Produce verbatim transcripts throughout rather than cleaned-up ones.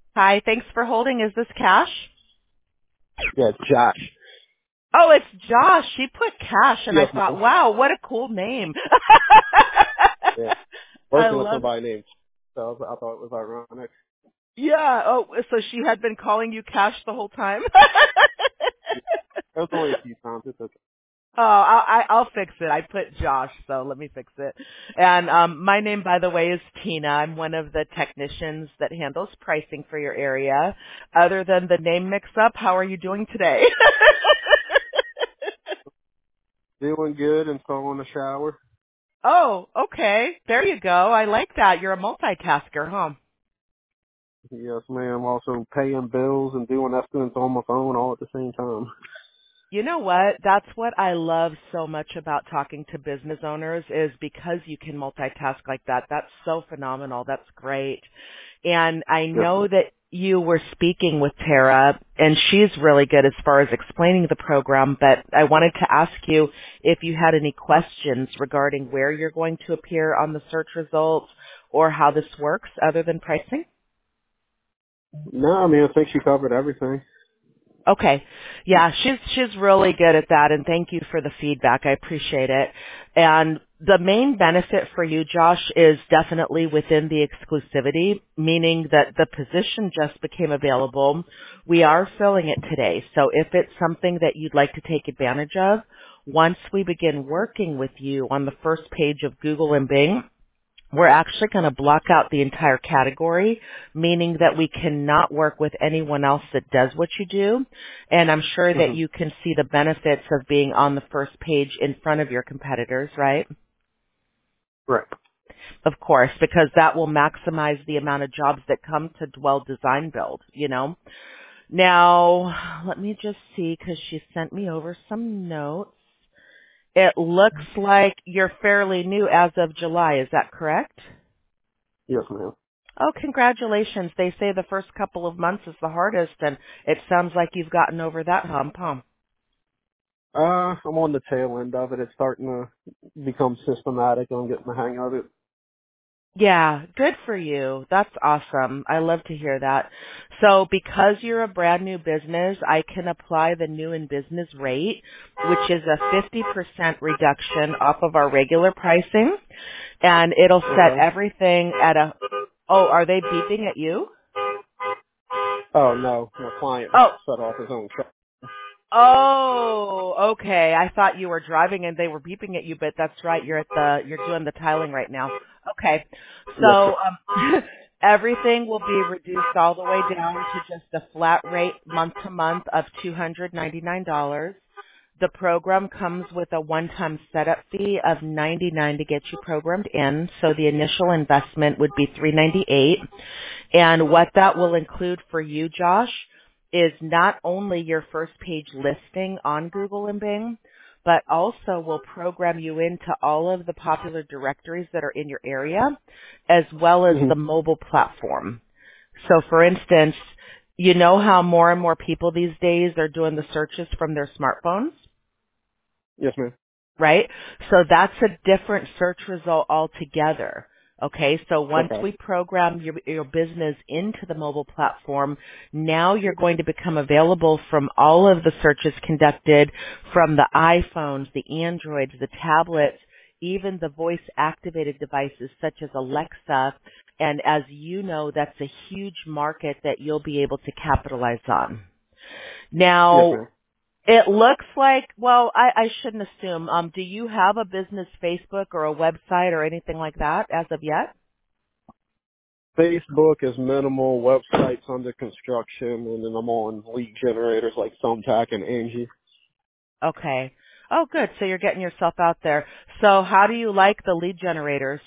Hi, thanks for holding. Is this Cash? Yeah, it's Josh. Oh, it's Josh. She put Cash, and I Yes, thought, ma'am. wow, what a cool name. Yeah. I Working with love. somebody named, so I, was, I thought it was ironic. Yeah. Oh, so she had been calling you Cash the whole time. It was only a few times. It's okay. Oh, I'll, I, I'll fix it. I put Josh, so let me fix it. And um, my name, by the way, is Tina. I'm one of the technicians that handles pricing for your area. Other than the name mix-up, how are you doing today? Doing good and still in the shower. Oh, okay. There you go. I like that. You're a multitasker, huh? Yes, ma'am. Also paying bills and doing estimates on my phone all at the same time. You know what? That's what I love so much about talking to business owners is because you can multitask like that. That's so phenomenal. That's great. And I Yes, know ma'am. that you were speaking with Tara, and she's really good as far as explaining the program, but I wanted to ask you if you had any questions regarding where you're going to appear on the search results or how this works other than pricing. No, I mean, I think she covered everything. Okay. Yeah, she's she's really good at that, and thank you for the feedback. I appreciate it. And the main benefit for you, Josh, is definitely within the exclusivity, meaning that the position just became available. We are filling it today. So if it's something that you'd like to take advantage of, once we begin working with you on the first page of Google and Bing, we're actually going to block out the entire category, meaning that we cannot work with anyone else that does what you do. And I'm sure that hmm you can see the benefits of being on the first page in front of your competitors, right? Right. Of course, because that will maximize the amount of jobs that come to Dwell Design Build, you know. Now, let me just see, because she sent me over some notes. It looks like you're fairly new as of July. Is that correct? Yes, ma'am. Oh, congratulations. They say the first couple of months is the hardest, and it sounds like you've gotten over that hump, huh? Uh, I'm on the tail end of it. It's starting to become systematic. I'm getting the hang of it. Yeah, good for you. That's awesome. I love to hear that. So because you're a brand new business, I can apply the new in business rate, which is a fifty percent reduction off of our regular pricing, and it'll set Okay. everything at a, oh, are they beeping at you? Oh, no. My client Oh, set off his own truck. Oh, okay. I thought you were driving and they were beeping at you, but that's right. You're at the you're doing the tiling right now. Okay. Yes, So sir. um everything will be reduced all the way down to just a flat rate month to month of two hundred ninety-nine dollars. The program comes with a one-time setup fee of ninety-nine dollars to get you programmed in, so the initial investment would be three hundred ninety-eight dollars. And what that will include for you, Josh, is not only your first page listing on Google and Bing, but also will program you into all of the popular directories that are in your area, as well as hmm the mobile platform. So for instance, you know how more and more people these days are doing the searches from their smartphones? Yes, ma'am. Right? So that's a different search result altogether. Okay, so once Okay. we program your, your business into the mobile platform, now you're going to become available from all of the searches conducted from the iPhones, the Androids, the tablets, even the voice activated devices such as Alexa. And as you know, that's a huge market that you'll be able to capitalize on. Yes, Now, ma'am. it looks like, well, I, I shouldn't assume. Um, do you have a business Facebook or a website or anything like that as of yet? Facebook is minimal. Websites under construction, and then I'm on lead generators like Thumbtack and Angie. Okay. Oh, good. So you're getting yourself out there. So how do you like the lead generators?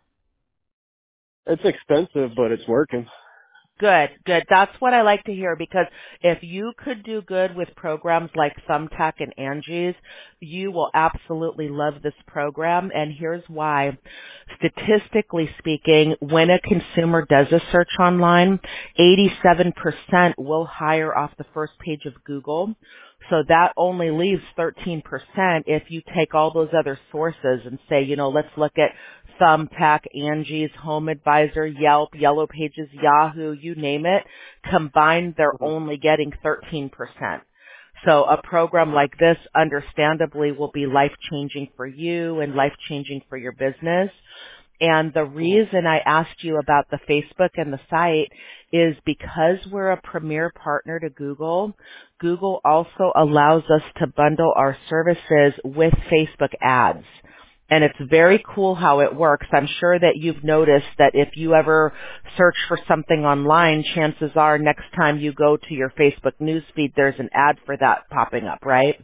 It's expensive, but it's working. Good, good. That's what I like to hear because if you could do good with programs like Thumbtack and Angie's, you will absolutely love this program. And here's why. Statistically speaking, when a consumer does a search online, eighty-seven percent will hire off the first page of Google. So that only leaves thirteen percent if you take all those other sources and say, you know, let's look at Thumbtack, Angie's, Home Advisor, Yelp, Yellow Pages, Yahoo, you name it. Combined, they're Mhm. only getting thirteen percent. So a program like this, understandably, will be life-changing for you and life-changing for your business. And the Mhm. reason I asked you about the Facebook and the site is because we're a premier partner to Google. Google also allows us to bundle our services with Facebook ads. And it's very cool how it works. I'm sure that you've noticed that if you ever search for something online, chances are next time you go to your Facebook newsfeed, there's an ad for that popping up, right?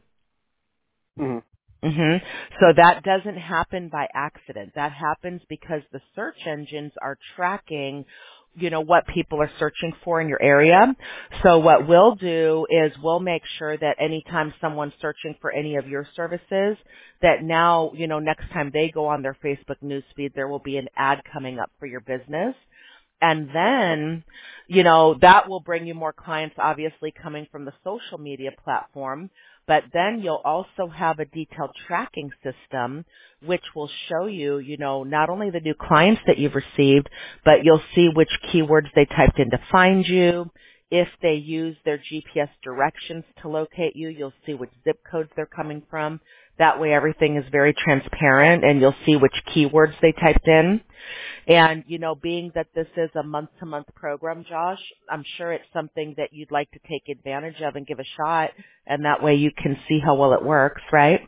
Mhm. hmm So that doesn't happen by accident. That happens because the search engines are tracking, you know, what people are searching for in your area. So what we'll do is we'll make sure that anytime someone's searching for any of your services, that now, you know, next time they go on their Facebook newsfeed, there will be an ad coming up for your business. And then, you know, that will bring you more clients, obviously, coming from the social media platform. But then you'll also have a detailed tracking system, which will show you, you know, not only the new clients that you've received, but you'll see which keywords they typed in to find you. If they use their G P S directions to locate you, you'll see which zip codes they're coming from. That way everything is very transparent and you'll see which keywords they typed in. And, you know, being that this is a month-to-month program, Josh, I'm sure it's something that you'd like to take advantage of and give a shot, and that way you can see how well it works, right?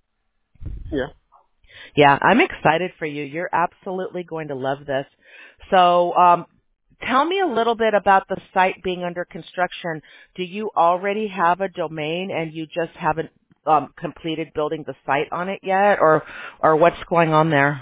Yeah. Yeah, I'm excited for you. You're absolutely going to love this. So, um, tell me a little bit about the site being under construction. Do you already have a domain and you just haven't um, completed building the site on it yet, or or what's going on there?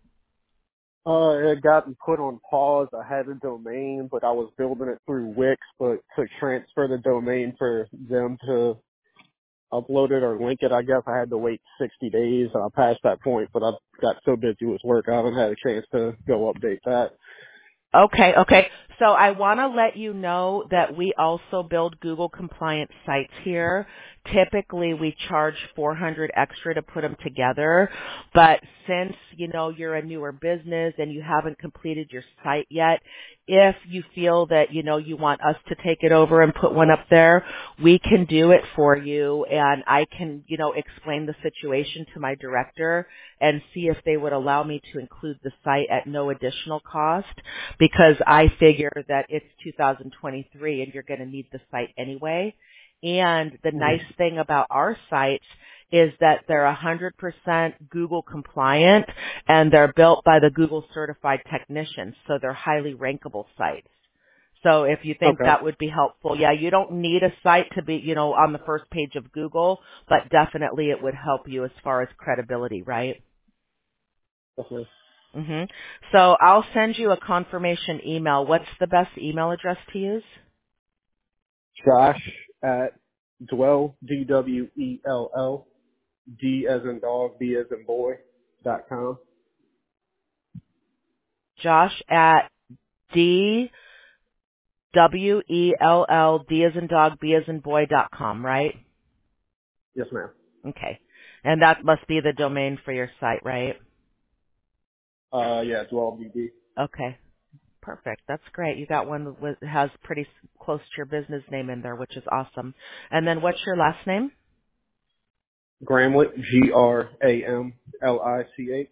Uh, it got put on pause. I had a domain, but I was building it through Wix, but to transfer the domain for them to upload it or link it, I guess I had to wait sixty days. I passed that point, but I got so busy with work, I haven't had a chance to go update that. Okay, okay. So I want to let you know that we also build Google compliant sites here. Typically we charge four hundred extra to put them together, but since, you know, you're a newer business and you haven't completed your site yet, if you feel that, you know, you want us to take it over and put one up there, we can do it for you, and I can, you know, explain the situation to my director and see if they would allow me to include the site at no additional cost, because I figure that it's two thousand twenty-three and you're going to need the site anyway. And the nice Mm-hmm. thing about our sites is that they're one hundred percent Google compliant and they're built by the Google certified technicians, so they're highly rankable sites. So if you think Okay. that would be helpful, yeah, you don't need a site to be, you know, on the first page of Google, but definitely it would help you as far as credibility, right? Okay. hmm So I'll send you a confirmation email. What's the best email address to use? Josh at dwell, D W E L L, D as in dog, B as in boy, dot com. Josh at D W E L L D as in dog, B as in boy dot com, right? Yes, ma'am. Okay. And that must be the domain for your site, right? Uh, yeah, dwell B D. Okay. Perfect. That's great. You got one that has pretty s- close to your business name in there, which is awesome. And then what's your last name? Gramlich, G R A M L I C H.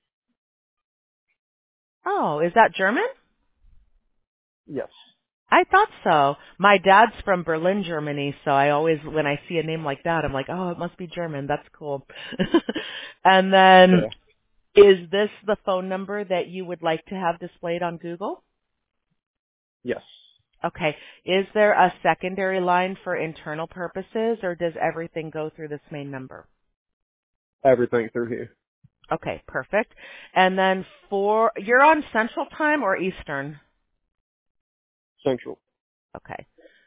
Oh, is that German? Yes. I thought so. My dad's from Berlin, Germany, so I always, when I see a name like that, I'm like, oh, it must be German. That's cool. And then, Yeah. is this the phone number that you would like to have displayed on Google? Yes. Okay. Is there a secondary line for internal purposes, or does everything go through this main number? Everything through here. Okay, perfect. And then for, you're on Central Time or Eastern? Central. Okay.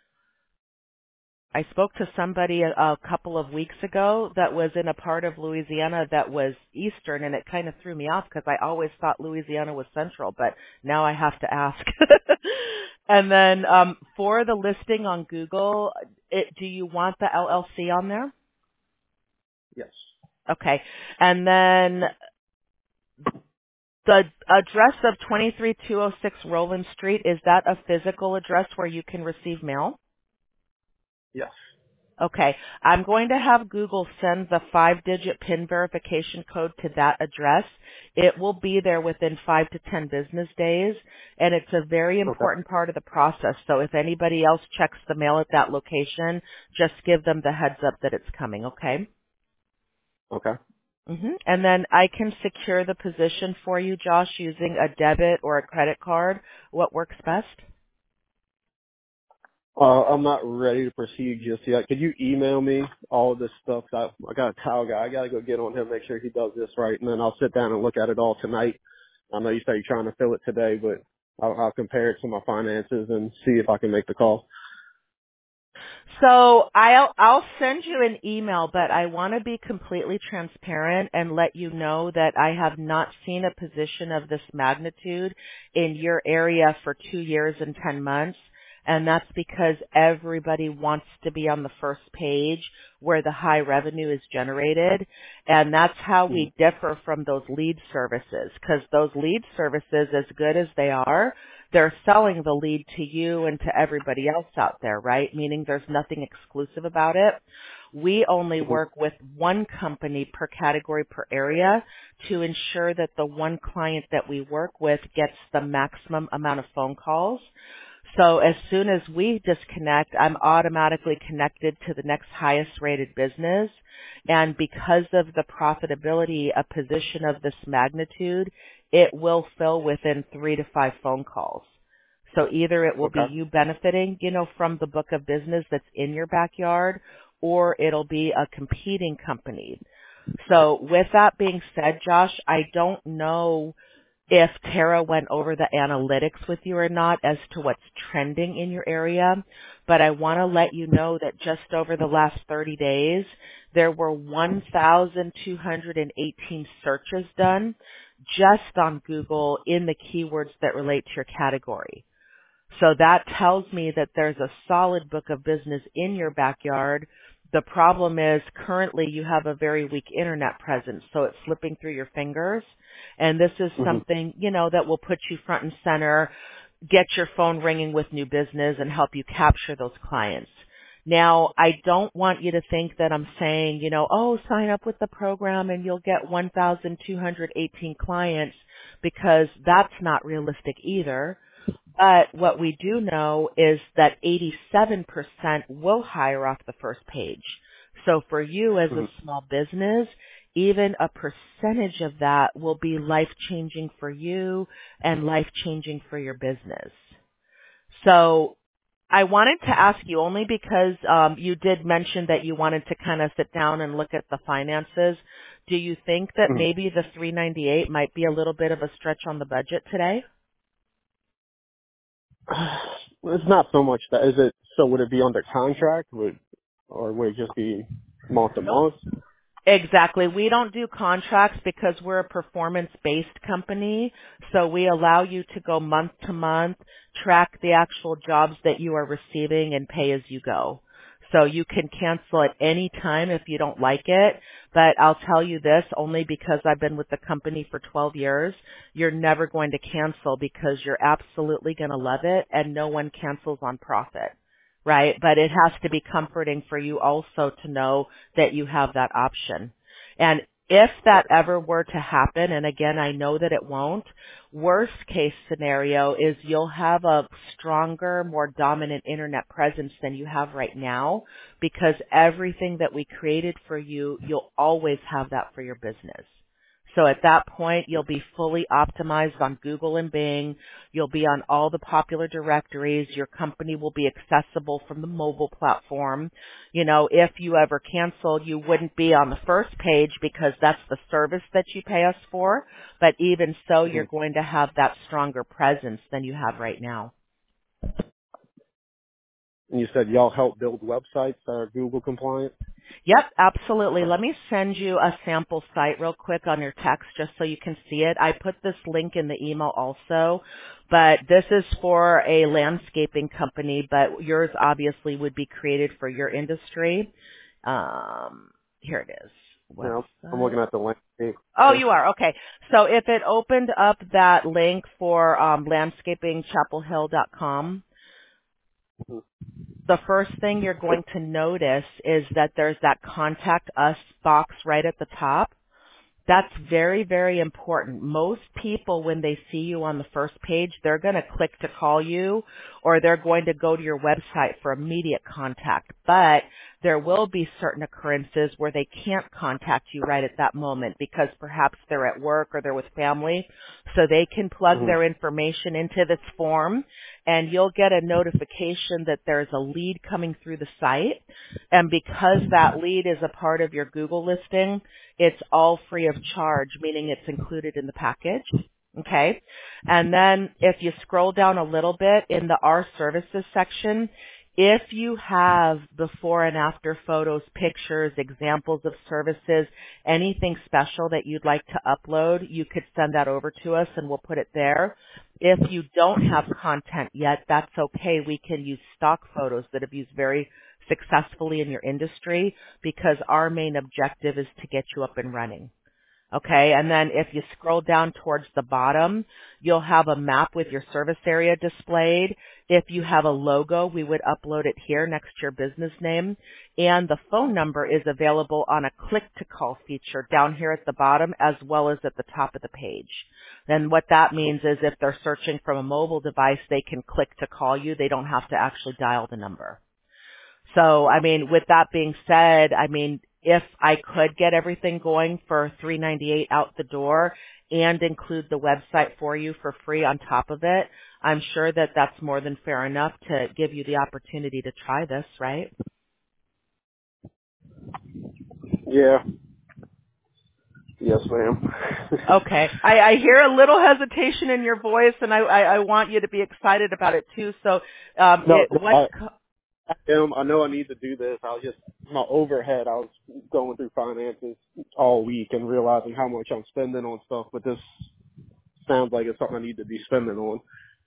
I spoke to somebody a, a couple of weeks ago that was in a part of Louisiana that was Eastern, and it kind of threw me off because I always thought Louisiana was Central, but now I have to ask. And then um, for the listing on Google, it, do you want the L L C on there? Yes. Okay. And then the address of twenty-three two oh six Roland Street, is that a physical address where you can receive mail? Yes. Okay. I'm going to have Google send the five-digit PIN verification code to that address. It will be there within five to ten business days, and it's a very Okay. important part of the process. So if anybody else checks the mail at that location, just give them the heads up that it's coming, okay? Okay. hmm And then I can secure the position for you, Josh, using a debit or a credit card. What works best? Uh, I'm not ready to proceed just yet. Could you email me all of this stuff? I, I got a towel guy. I got to go get on him, make sure he does this right, and then I'll sit down and look at it all tonight. I know you say you're trying to fill it today, but I'll, I'll compare it to my finances and see if I can make the call. So I'll I'll send you an email, but I want to be completely transparent and let you know that I have not seen a position of this magnitude in your area for two years and ten months. And that's because everybody wants to be on the first page where the high revenue is generated. And that's how Hmm. we differ from those lead services, because those lead services, as good as they are, they're selling the lead to you and to everybody else out there, right? Meaning there's nothing exclusive about it. We only Mm-hmm. work with one company per category per area to ensure that the one client that we work with gets the maximum amount of phone calls. So as soon as we disconnect, I'm automatically connected to the next highest rated business. And because of the profitability, a position of this magnitude, it will fill within three to five phone calls. So either it will be Okay. you benefiting, you know, from the book of business that's in your backyard, or it'll be a competing company. So with that being said, Josh, I don't know if Tara went over the analytics with you or not as to what's trending in your area, but I want to let you know that just over the last thirty days, there were one thousand two hundred eighteen searches done just on Google in the keywords that relate to your category. So that tells me that there's a solid book of business in your backyard. The problem is currently you have a very weak internet presence, so it's slipping through your fingers. And this is Mm-hmm. something, you know, that will put you front and center, get your phone ringing with new business and help you capture those clients. Now, I don't want you to think that I'm saying, you know, oh, sign up with the program and you'll get one thousand two hundred eighteen clients, because that's not realistic either. But what we do know is that eighty-seven percent will hire off the first page. So for you as a Mm-hmm. small business, even a percentage of that will be life-changing for you and life-changing for your business. So I wanted to ask you only because um, you did mention that you wanted to kind of sit down and look at the finances. Do you think that Mm-hmm. maybe the three ninety-eight might be a little bit of a stretch on the budget today? Well, it's not so much that. Is it? So would it be under contract? Would or would it just be month to month? Exactly. We don't do contracts because we're a performance-based company. So we allow you to go month to month, track the actual jobs that you are receiving, and pay as you go. So you can cancel at any time if you don't like it. But I'll tell you this, only because I've been with the company for twelve years, you're never going to cancel because you're absolutely going to love it, and no one cancels on profit. Right? But it has to be comforting for you also to know that you have that option. And if that Right. ever were to happen, and again, I know that it won't, worst case scenario is you'll have a stronger, more dominant internet presence than you have right now, because everything that we created for you, you'll always have that for your business. So at that point, you'll be fully optimized on Google and Bing. You'll be on all the popular directories. Your company will be accessible from the mobile platform. You know, if you ever canceled, you wouldn't be on the first page because that's the service that you pay us for. But even so, Mm-hmm. you're going to have that stronger presence than you have right now. And you said y'all help build websites that are Google compliant? Yep, absolutely. Let me send you a sample site real quick on your text just so you can see it. I put this link in the email also, but this is for a landscaping company, but yours obviously would be created for your industry. Um, here it is. Yeah, I'm Website. looking at the landscape. Oh, you are? Okay. So if it opened up that link for um, landscaping chapel hill dot com, the first thing you're going to notice is that there's that contact us box right at the top. That's very, very important. Most people, when they see you on the first page, they're going to click to call you or they're going to go to your website for immediate contact. But there will be certain occurrences where they can't contact you right at that moment because perhaps they're at work or they're with family. So they can plug Mm-hmm. their information into this form and you'll get a notification that there's a lead coming through the site. And because that lead is a part of your Google listing, it's all free of charge, meaning it's included in the package. Okay. And then if you scroll down a little bit in the Our Services section, if you have before and after photos, pictures, examples of services, anything special that you'd like to upload, you could send that over to us and we'll put it there. If you don't have content yet, that's okay. We can use stock photos that have used very successfully in your industry because our main objective is to get you up and running. Okay, and then if you scroll down towards the bottom, you'll have a map with your service area displayed. If you have a logo, we would upload it here next to your business name. And the phone number is available on a click-to-call feature down here at the bottom as well as at the top of the page. Then what that means is if they're searching from a mobile device, they can click to call you. They don't have to actually dial the number. So, I mean, with that being said, I mean, if I could get everything going for three ninety-eight out the door and include the website for you for free on top of it, I'm sure that that's more than fair enough to give you the opportunity to try this, right? Yeah. Yes, ma'am. Okay. I, I hear a little hesitation in your voice, and I, I, I want you to be excited about it too. So, um, no, it, no, what? I, I am. I know I need to do this. I was just my overhead. I was going through finances all week and realizing how much I'm spending on stuff. But this sounds like it's something I need to be spending on.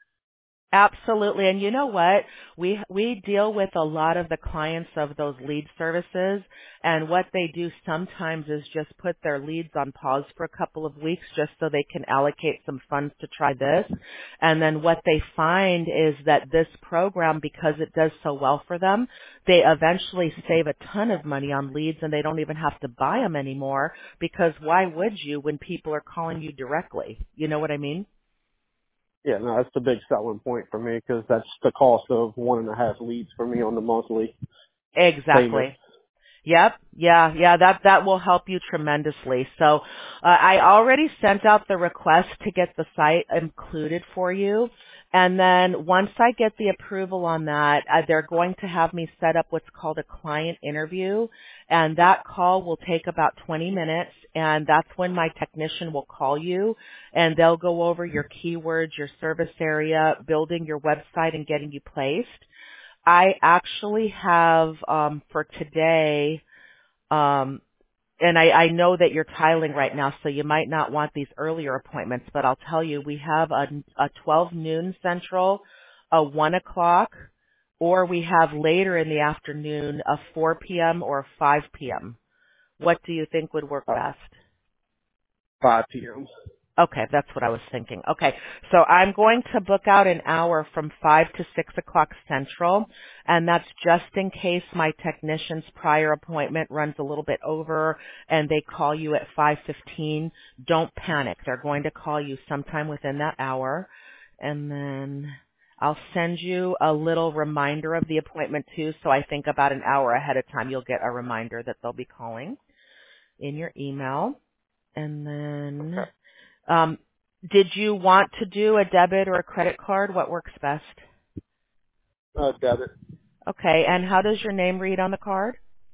Absolutely. And you know what? We we deal with a lot of the clients of those lead services, and what they do sometimes is just put their leads on pause for a couple of weeks just so they can allocate some funds to try this. And then what they find is that this program, because it does so well for them, they eventually save a ton of money on leads and they don't even have to buy them anymore because why would you when people are calling you directly? You know what I mean? Yeah, no, that's the big selling point for me because that's the cost of one and a half leads for me on the monthly payment. Exactly. Yep. Yeah. Yeah. That, that will help you tremendously. So, uh, I already sent out the request to get the site included for you. And then once I get the approval on that, uh, they're going to have me set up what's called a client interview. And that call will take about twenty minutes. And that's when my technician will call you and they'll go over your keywords, your service area, building your website and getting you placed. I actually have um, for today, um, and I, I know that you're tiling right now, so you might not want these earlier appointments, but I'll tell you, we have a, a twelve noon Central, a one o'clock, or we have later in the afternoon a four p.m. or a five p.m. What do you think would work Uh, best? five p.m. Okay, that's what I was thinking. Okay, so I'm going to book out an hour from five to six o'clock Central, and that's just in case my technician's prior appointment runs a little bit over and they call you at five fifteen. Don't panic. They're going to call you sometime within that hour, and then I'll send you a little reminder of the appointment too, so I think about an hour ahead of time you'll get a reminder that they'll be calling in your email. And then... Okay. Um, did you want to do a debit or a credit card? What works best? Uh, debit. Okay, and how does your name read on the card?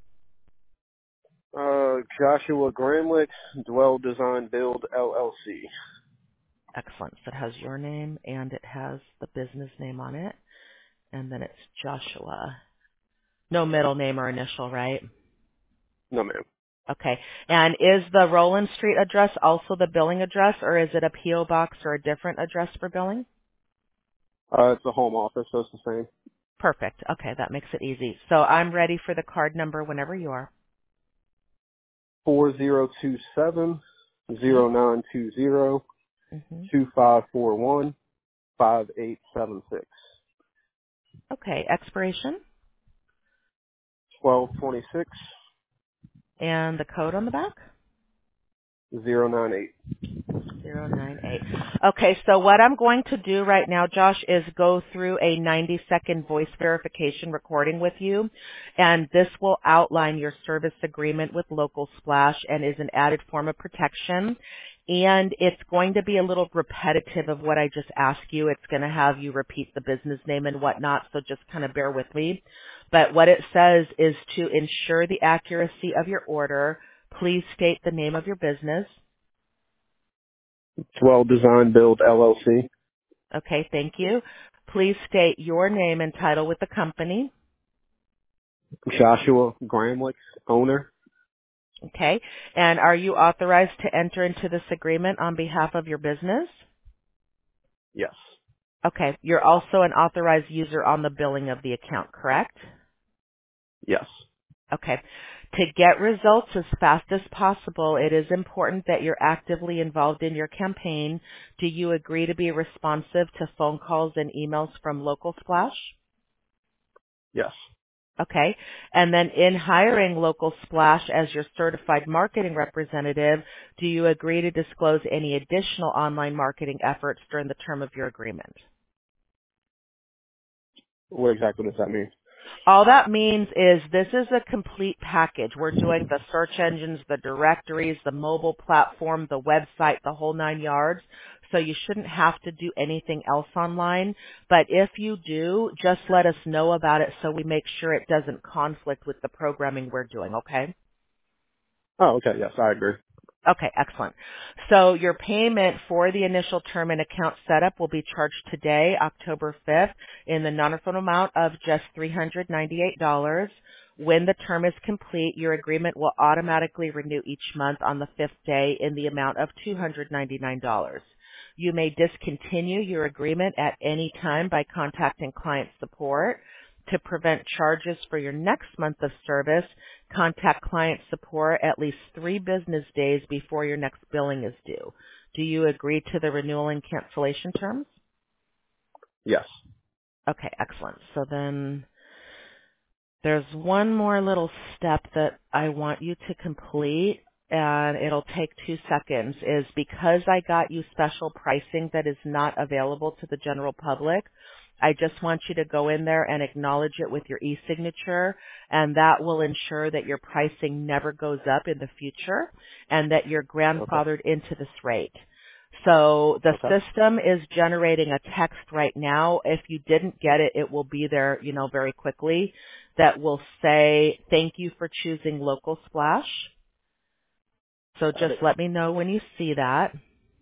Uh, Joshua Gramlich, Dwell Design Build L L C. Excellent. So it has your name and it has the business name on it. And then it's Joshua. No middle name or initial, right? No, ma'am. Okay. And is the Roland Street address also the billing address, or is it a P O box or a different address for billing? Uh, it's a home office, so it's the same. Perfect. Okay, that makes it easy. So I'm ready for the card number whenever you are. Four zero two seven Okay. zero nine two zero hmm two five four one five eight seven six. Okay. Expiration Twelve twenty six and the code on the back. zero nine eight. zero nine eight. Okay, so what I'm going to do right now, Josh, is go through a ninety second voice verification recording with you, and this will outline your service agreement with Local Splash and is an added form of protection. And it's going to be a little repetitive of what I just asked you. It's going to have you repeat the business name and whatnot, so just kind of bear with me. But what it says is to ensure the accuracy of your order, please state the name of your business. Twelve Design Build L L C. Okay, thank you. Please state your name and title with the company. Joshua Gramlich, owner. Okay. And are you authorized to enter into this agreement on behalf of your business? Yes. Okay. You're also an authorized user on the billing of the account, correct? Yes. Okay. To get results as fast as possible, it is important that you're actively involved in your campaign. Do you agree to be responsive to phone calls and emails from Local Splash? Yes. Okay. And then in hiring Local Splash as your certified marketing representative, do you agree to disclose any additional online marketing efforts during the term of your agreement? What exactly does that mean? All that means is this is a complete package. We're doing the search engines, the directories, the mobile platform, the website, the whole nine yards. So you shouldn't have to do anything else online. But if you do, just let us know about it so we make sure it doesn't conflict with the programming we're doing, okay? Oh, okay. Yes, I agree. Okay, excellent. So your payment for the initial term and account setup will be charged today, October fifth, in the non-refundable amount of just three hundred ninety-eight dollars. When the term is complete, your agreement will automatically renew each month on the fifth day in the amount of two hundred ninety-nine dollars. You may discontinue your agreement at any time by contacting client support. To prevent charges for your next month of service, contact client support at least three business days before your next billing is due. Do you agree to the renewal and cancellation terms? Yes. Okay, excellent. So then there's one more little step that I want you to complete, and it'll take two seconds, is because I got you special pricing that is not available to the general public, I just want you to go in there and acknowledge it with your e-signature, and that will ensure that your pricing never goes up in the future and that you're Okay. grandfathered into this rate. So the Okay. system is generating a text right now. If you didn't get it, it will be there, you know, very quickly, that will say, thank you for choosing Local Splash. So Got just it. let me know when you see that.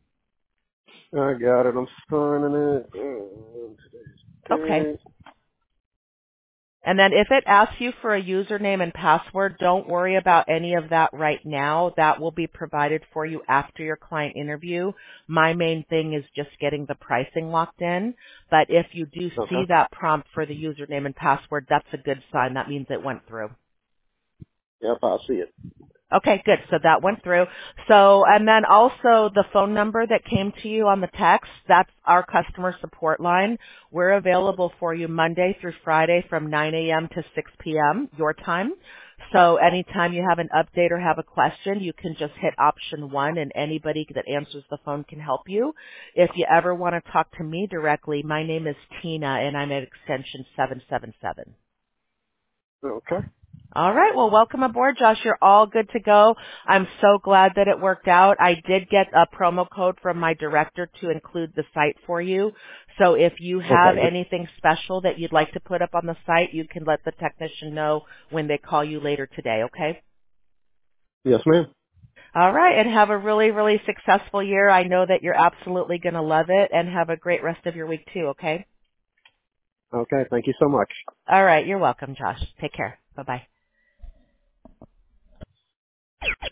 I got it. I'm signing it. Mm, Okay. today's And then if it asks you for a username and password, don't worry about any of that right now. That will be provided for you after your client interview. My main thing is just getting the pricing locked in. But if you do see Okay. that prompt for the username and password, that's a good sign. That means it went through. Yep, I see it. Okay, good. So that went through. So, and then also the phone number that came to you on the text, that's our customer support line. We're available for you Monday through Friday from nine a.m. to six p.m. your time. So anytime you have an update or have a question, you can just hit option one and anybody that answers the phone can help you. If you ever want to talk to me directly, my name is Tina and I'm at extension seven seven seven. Okay. All right. Well, welcome aboard, Josh. You're all good to go. I'm so glad that it worked out. I did get a promo code from my director to include the site for you. So if you have Okay. anything special that you'd like to put up on the site, you can let the technician know when they call you later today, okay? Yes, ma'am. All right. And have a really, really successful year. I know that you're absolutely going to love it, and have a great rest of your week too, okay? Okay. Thank you so much. All right. You're welcome, Josh. Take care. Bye-bye.